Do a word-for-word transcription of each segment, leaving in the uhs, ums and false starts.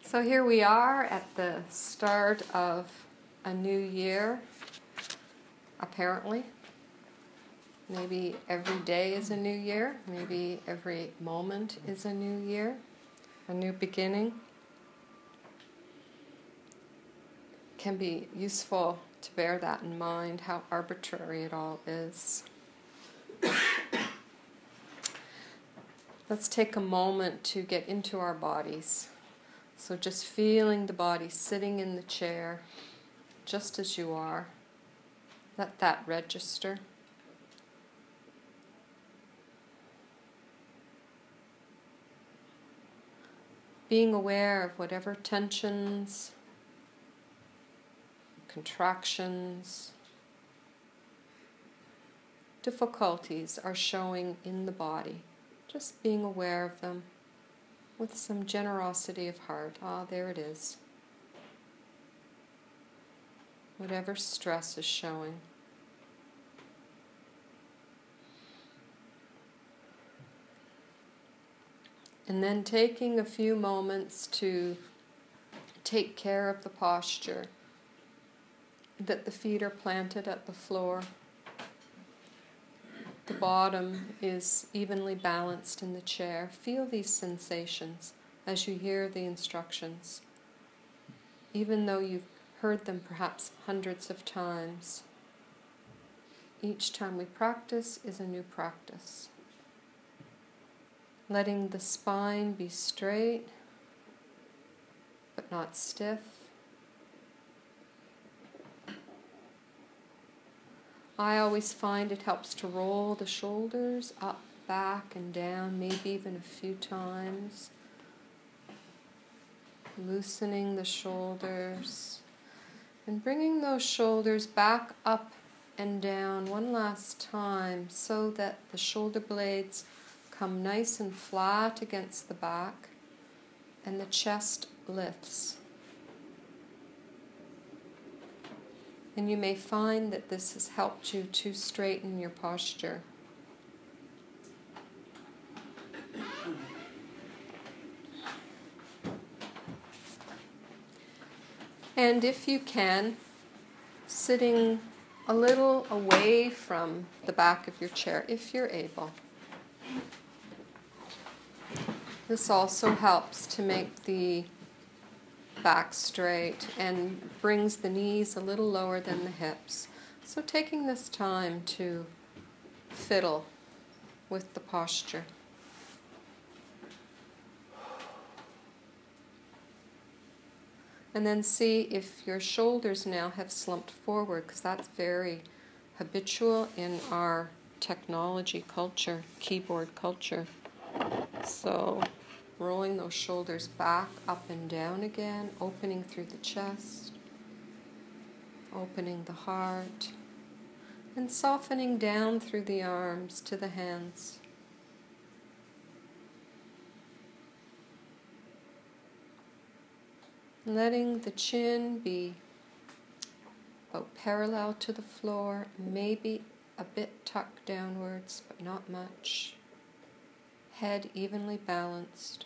So here we are at the start of a new year, apparently. Maybe every day is a new year, maybe every moment is a new year, a new beginning. It can be useful to bear that in mind, how arbitrary it all is. Let's take a moment to get into our bodies. So just feeling the body sitting in the chair, just as you are. Let that register. Being aware of whatever tensions, contractions, difficulties are showing in the body. Just being aware of them with some generosity of heart. Ah, there it is. Whatever stress is showing. And then taking a few moments to take care of the posture, that the feet are planted at the floor. The bottom is evenly balanced in the chair. Feel these sensations as you hear the instructions. Even though you've heard them perhaps hundreds of times, each time we practice is a new practice. Letting the spine be straight, but not stiff. I always find it helps to roll the shoulders up, back, and down, maybe even a few times. Loosening the shoulders and bringing those shoulders back up and down one last time so that the shoulder blades come nice and flat against the back and the chest lifts. And you may find that this has helped you to straighten your posture. And if you can, sitting a little away from the back of your chair, if you're able. This also helps to make the back straight and brings the knees a little lower than the hips. So taking this time to fiddle with the posture. And then see if your shoulders now have slumped forward, because that's very habitual in our technology culture, keyboard culture. So rolling those shoulders back, up and down again, opening through the chest, opening the heart, and softening down through the arms to the hands. Letting the chin be about parallel to the floor, maybe a bit tucked downwards, but not much. Head evenly balanced.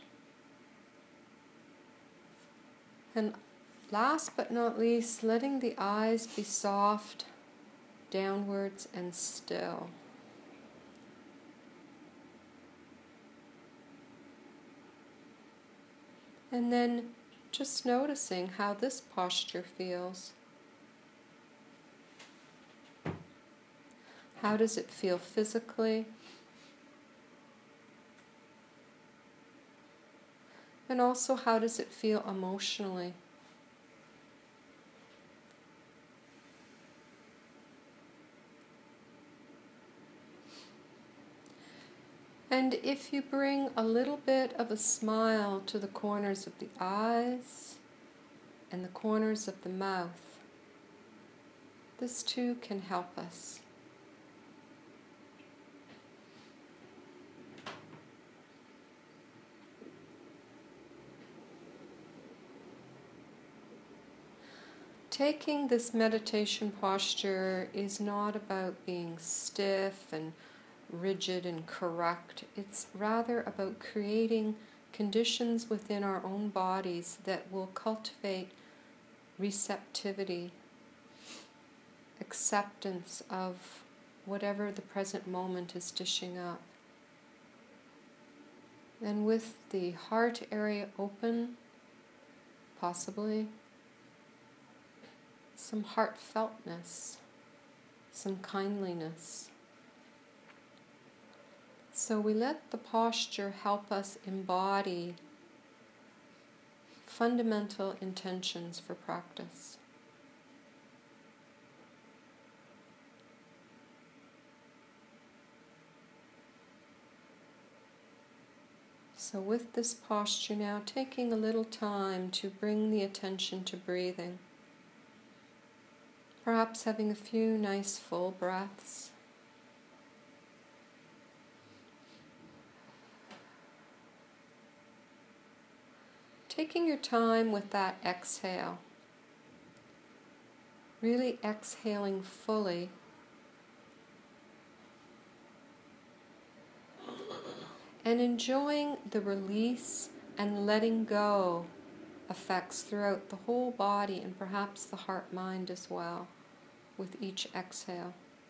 And last but not least, letting the eyes be soft, downwards and still. And then just noticing how this posture feels. How does it feel physically? And also, how does it feel emotionally? And if you bring a little bit of a smile to the corners of the eyes and the corners of the mouth, this too can help us. Taking this meditation posture is not about being stiff and rigid and correct. It's rather about creating conditions within our own bodies that will cultivate receptivity, acceptance of whatever the present moment is dishing up. And with the heart area open, possibly some heartfeltness, some kindliness. So we let the posture help us embody fundamental intentions for practice. So with this posture now, taking a little time to bring the attention to breathing. Perhaps having a few nice full breaths. Taking your time with that exhale. Really exhaling fully. And enjoying the release and letting go effects throughout the whole body and perhaps the heart-mind as well with each exhale.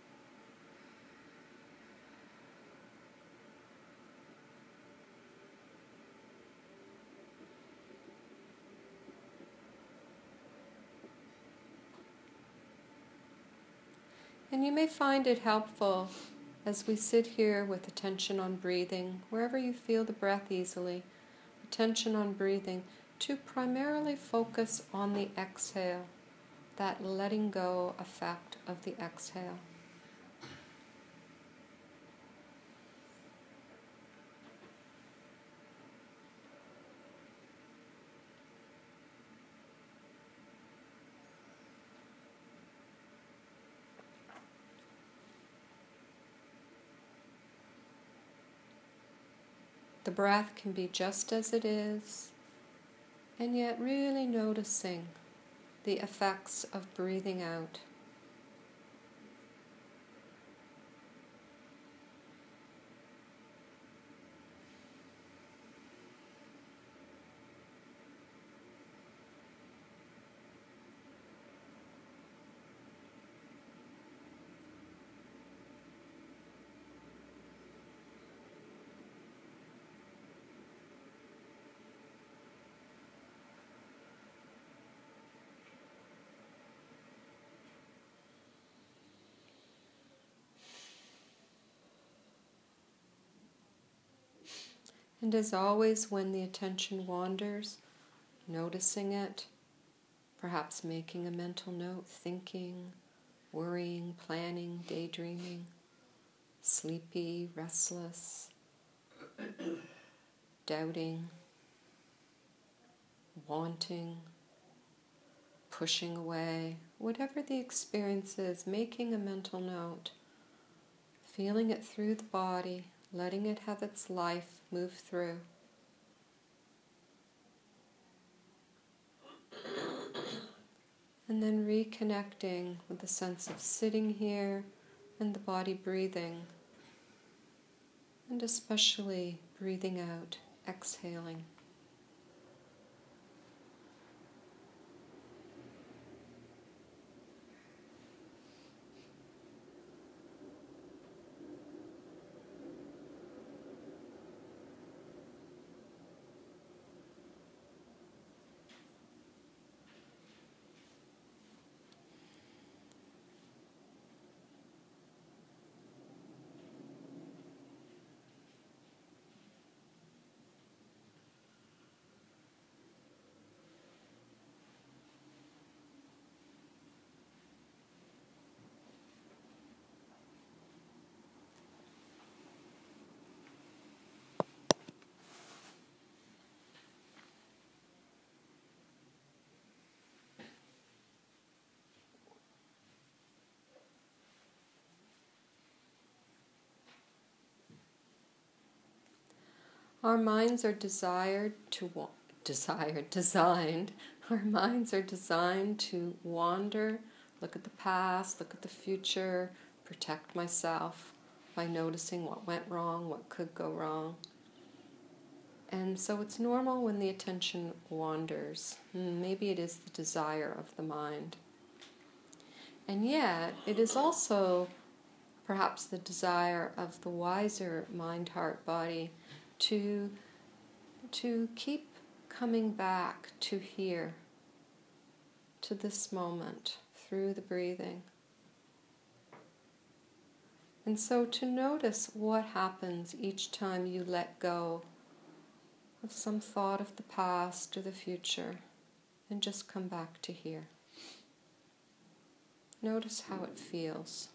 And you may find it helpful as we sit here with attention on breathing, wherever you feel the breath easily, attention on breathing, to primarily focus on the exhale, that letting go effect of the exhale. The breath can be just as it is, and yet really noticing the effects of breathing out. And as always, when the attention wanders, noticing it, perhaps making a mental note, thinking, worrying, planning, daydreaming, sleepy, restless, doubting, wanting, pushing away, whatever the experience is, making a mental note, feeling it through the body, letting it have its life move through. And then reconnecting with the sense of sitting here and the body breathing, and especially breathing out, exhaling. Our minds are desired to wa- desired, designed. Our minds are designed to wander, look at the past, look at the future, protect myself by noticing what went wrong, what could go wrong. And so it's normal when the attention wanders. Maybe it is the desire of the mind. And yet, it is also perhaps the desire of the wiser mind, heart, body to, to keep coming back to here, to this moment, through the breathing. And so to notice what happens each time you let go of some thought of the past or the future and just come back to here. Notice how it feels.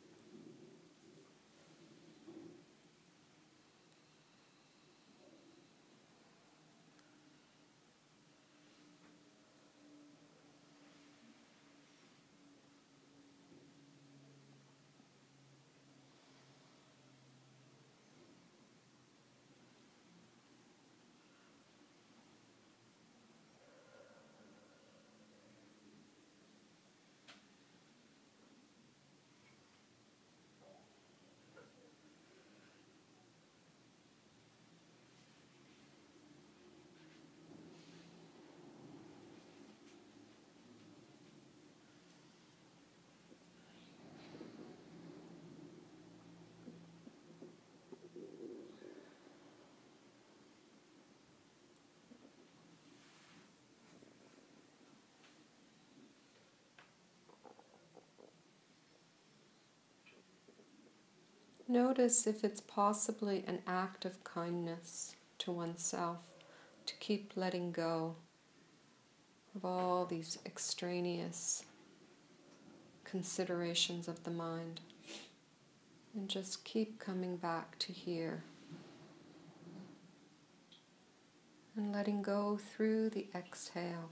Notice if it's possibly an act of kindness to oneself to keep letting go of all these extraneous considerations of the mind and just keep coming back to here and letting go through the exhale.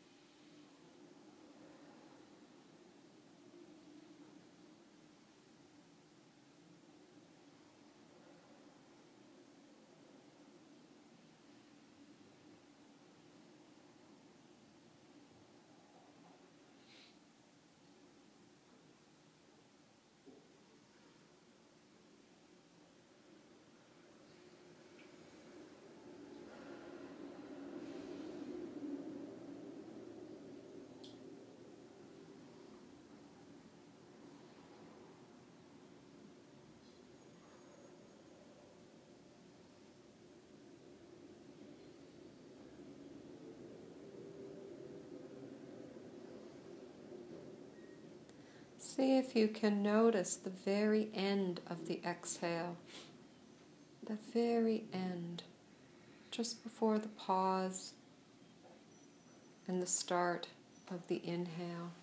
See if you can notice the very end of the exhale, the very end, just before the pause and the start of the inhale.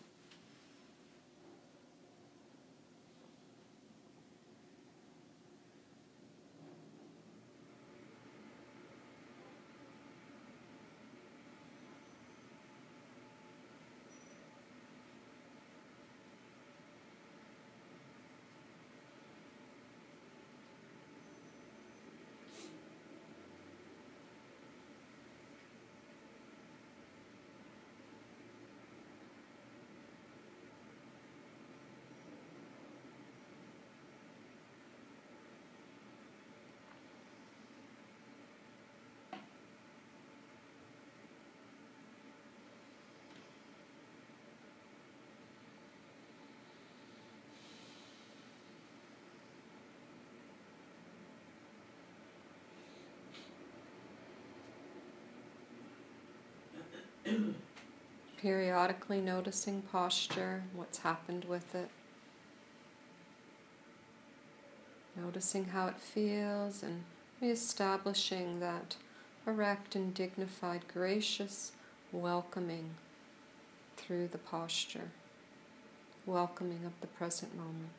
Periodically noticing posture, what's happened with it. Noticing how it feels and reestablishing that erect and dignified, gracious welcoming through the posture, welcoming of the present moment.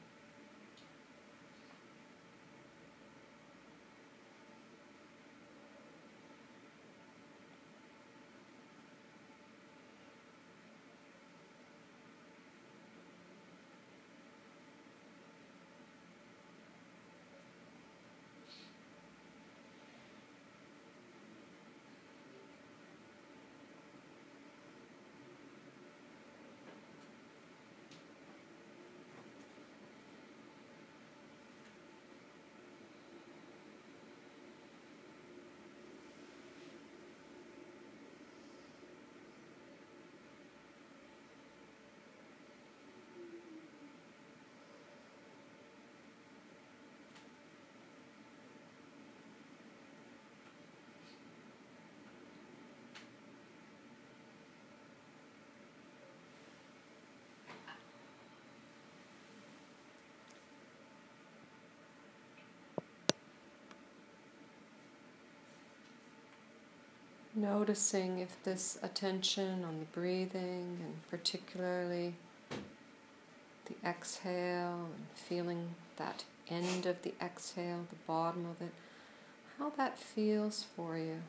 Noticing if this attention on the breathing, and particularly the exhale, and feeling that end of the exhale, the bottom of it, how that feels for you.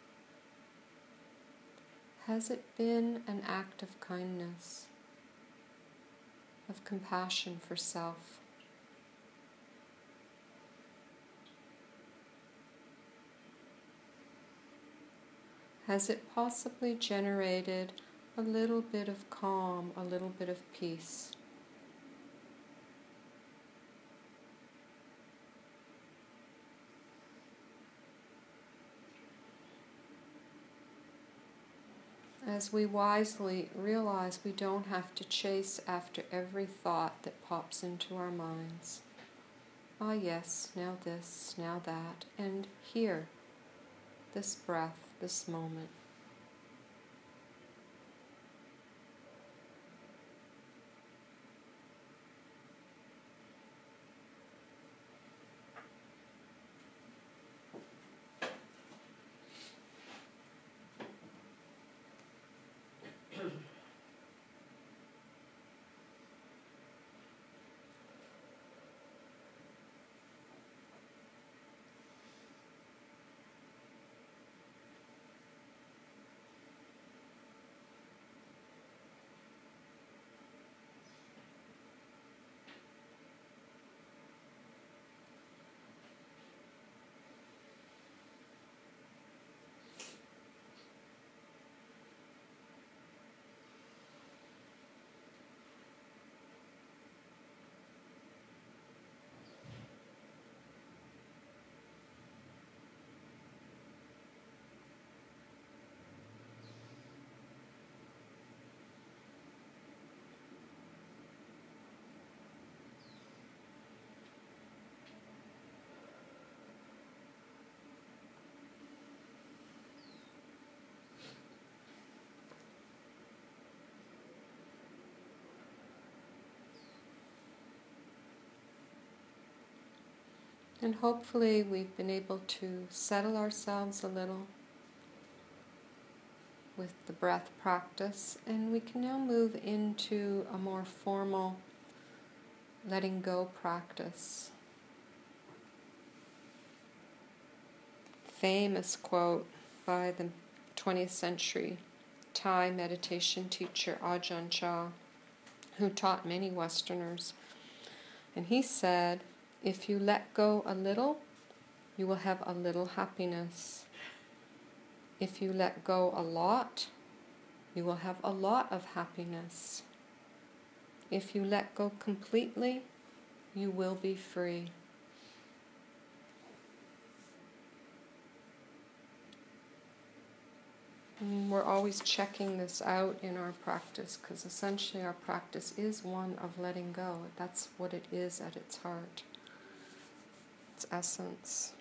Has it been an act of kindness, of compassion for self? Has it possibly generated a little bit of calm, a little bit of peace? As we wisely realize we don't have to chase after every thought that pops into our minds. Ah yes, now this, now that, and here, this breath, this moment. And hopefully we've been able to settle ourselves a little with the breath practice, and we can now move into a more formal letting go practice. Famous quote by the twentieth century Thai meditation teacher Ajahn Chah, who taught many Westerners. And he said, if you let go a little, you will have a little happiness. If you let go a lot, you will have a lot of happiness. If you let go completely, you will be free. And we're always checking this out in our practice, because essentially our practice is one of letting go. That's what it is at its heart, its essence.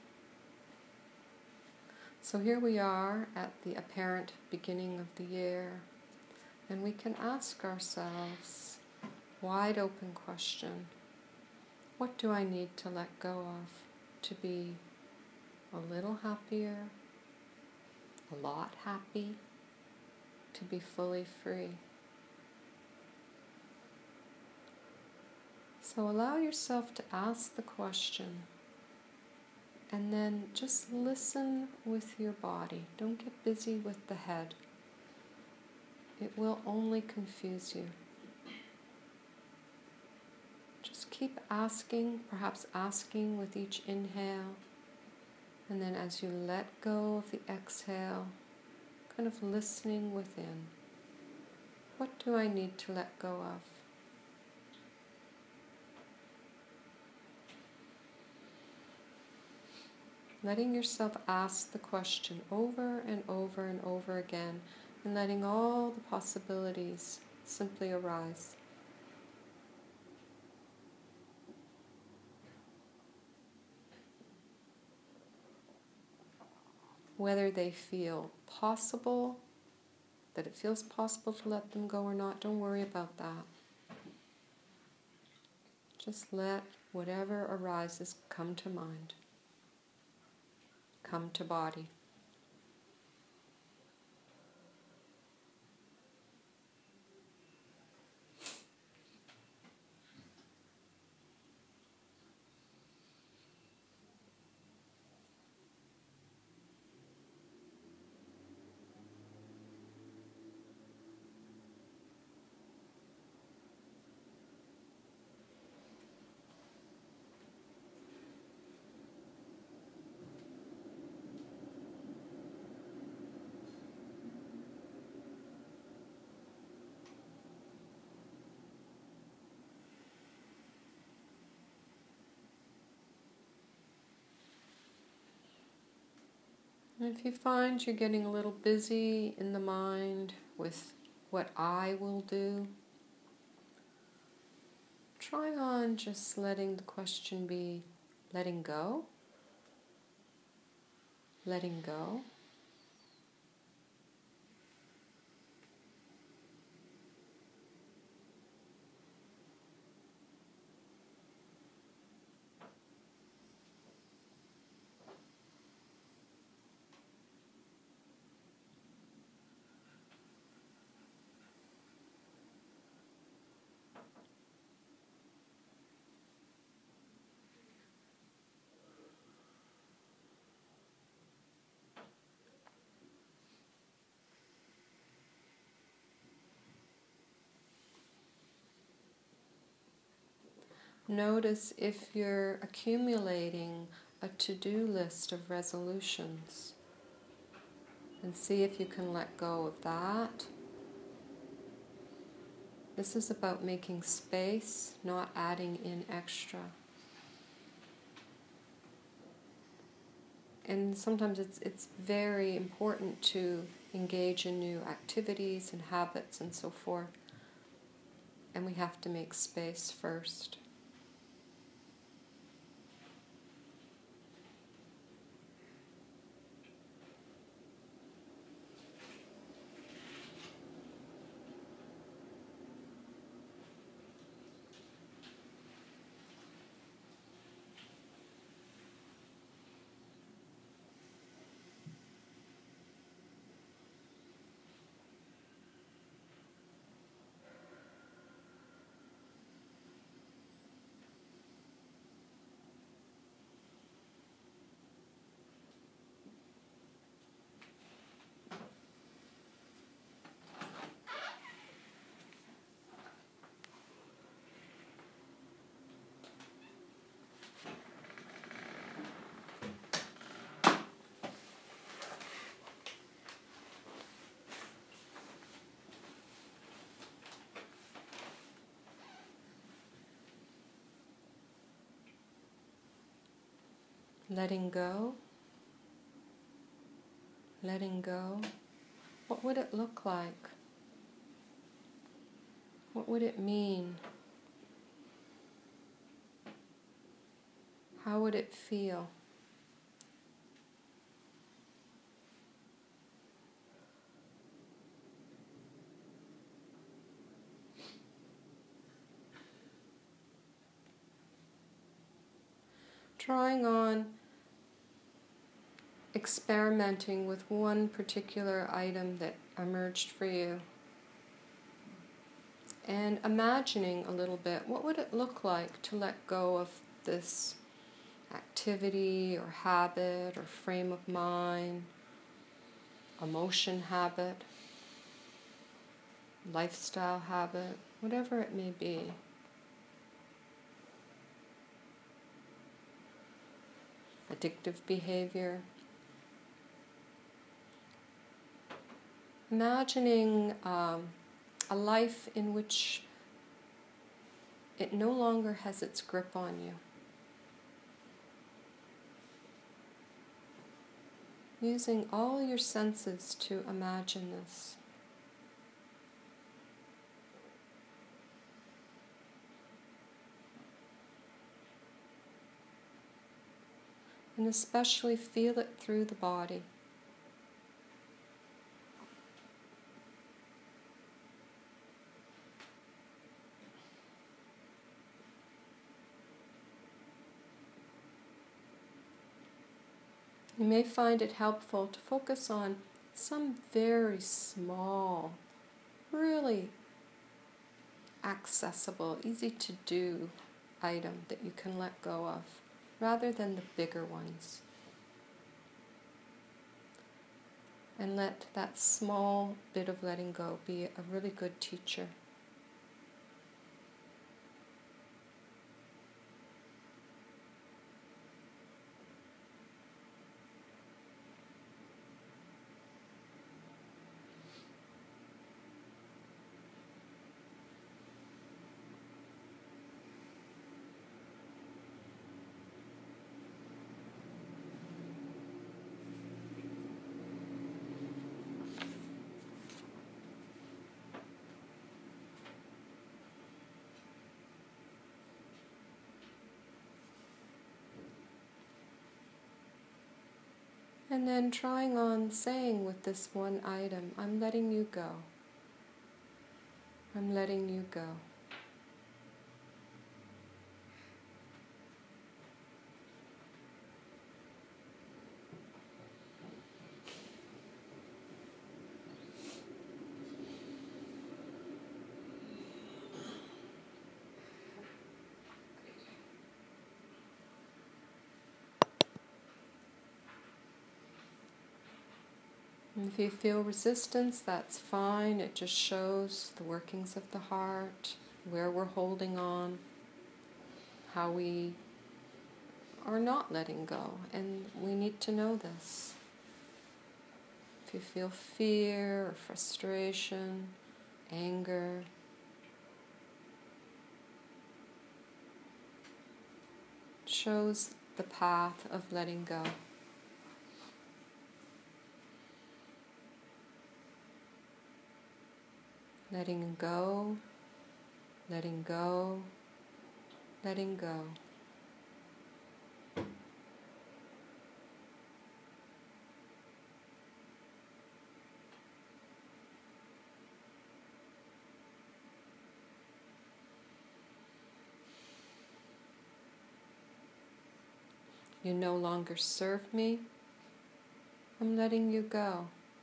So here we are at the apparent beginning of the year, and we can ask ourselves, wide open question, what do I need to let go of to be a little happier, a lot happy, to be fully free? So allow yourself to ask the question, and then just listen with your body. Don't get busy with the head. It will only confuse you. Just keep asking, perhaps asking with each inhale, and then as you let go of the exhale, kind of listening within. What do I need to let go of? Letting yourself ask the question over and over and over again, and letting all the possibilities simply arise. Whether they feel possible, that it feels possible to let them go or not, don't worry about that. Just let whatever arises come to mind. Come to body. And if you find you're getting a little busy in the mind with what I will do, try on just letting the question be letting go, letting go. Notice if you're accumulating a to-do list of resolutions, and see if you can let go of that. This is about making space, not adding in extra. And sometimes it's it's very important to engage in new activities and habits and so forth. And we have to make space first. Letting go, letting go. What would it look like? What would it mean? How would it feel? Trying on experimenting with one particular item that emerged for you and imagining a little bit, what would it look like to let go of this activity or habit or frame of mind, emotion habit, lifestyle habit, whatever it may be. Addictive behavior. Imagining um, a life in which it no longer has its grip on you. Using all your senses to imagine this. And especially feel it through the body. You may find it helpful to focus on some very small, really accessible, easy to do item that you can let go of, rather than the bigger ones. And let that small bit of letting go be a really good teacher. And then trying on saying with this one item, I'm letting you go. I'm letting you go. And if you feel resistance, that's fine. It just shows the workings of the heart, where we're holding on, how we are not letting go. And we need to know this. If you feel fear or frustration, anger, it shows the path of letting go. Letting go, letting go, letting go. You no longer serve me. I'm letting you go.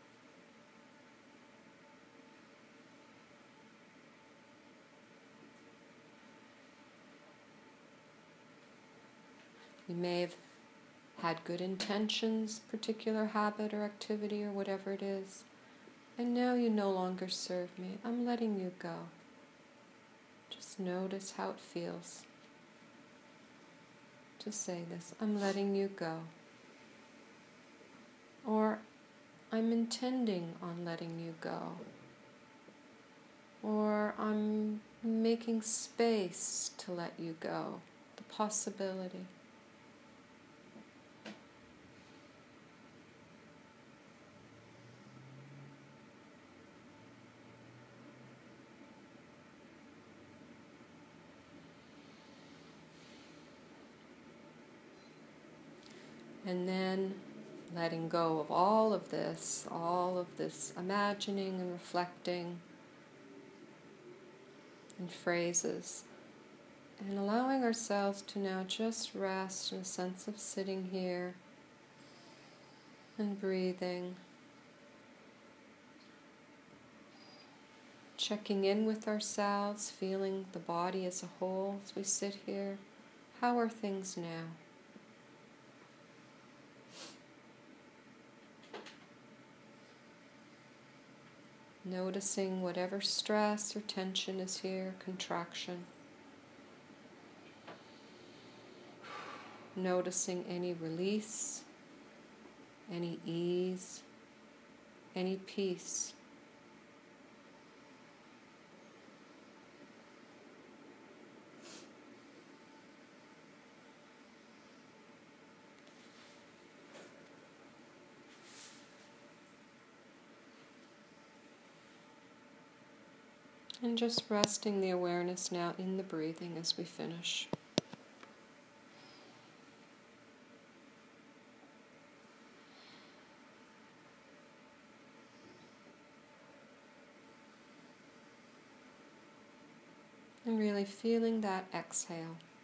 You may have had good intentions, particular habit or activity or whatever it is, and now you no longer serve me. I'm letting you go. Just notice how it feels to say this. I'm letting you go. Or I'm intending on letting you go. Or I'm making space to let you go. The possibility. And then letting go of all of this, all of this imagining and reflecting and phrases, and allowing ourselves to now just rest in a sense of sitting here and breathing, checking in with ourselves, feeling the body as a whole as we sit here. How are things now? Noticing whatever stress or tension is here, contraction. Noticing any release, any ease, any peace. And just resting the awareness now in the breathing as we finish. And really feeling that exhale.